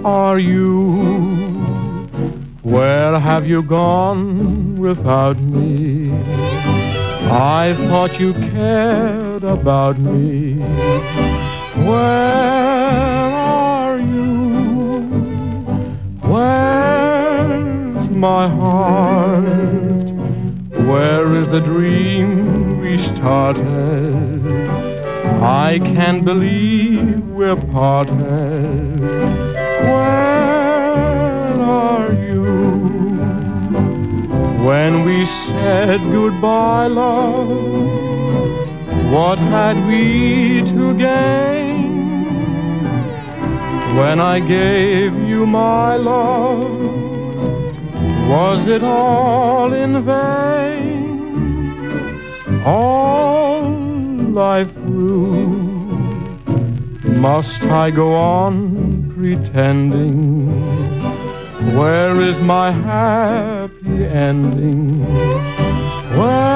are you? Where have you gone without me? I thought you cared about me. Where are you? Where's my heart? Where is the dream we started? I can't believe we're parted. Where are you? When we said goodbye, love, what had we to gain? When I gave you my love, was it all in vain? All life through, must I go on pretending? Where is my happy ending? Where